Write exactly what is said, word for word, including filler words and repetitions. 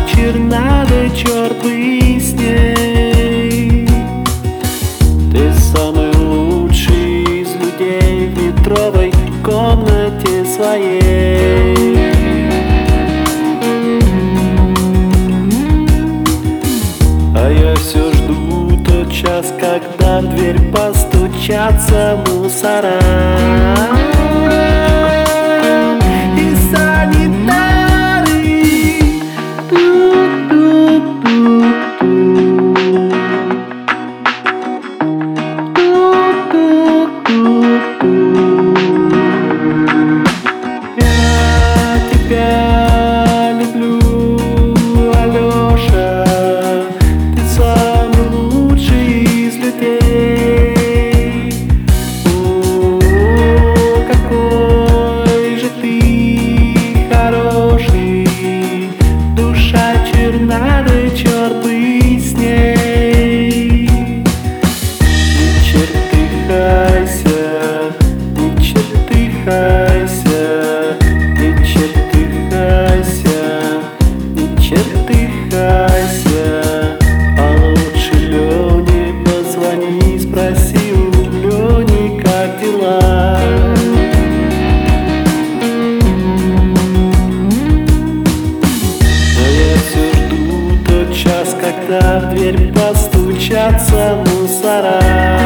черна, да черт бы с ней. Ты самый лучший из людей в метровой комнате своей. А я все жду тот час, когда в дверь постучатся мусора и санитары. Я тебя люблю, Алёша, ты самый лучший из людей. О, какой же ты хороший, душа черна, да черт бы с ней. Не чертыхайся, не чертыхайся, не чертыхайся, не чертыхайся. А лучше Лене позвони, спроси у Лени, как дела. Но я все жду тот час, когда в дверь постучатся мусора.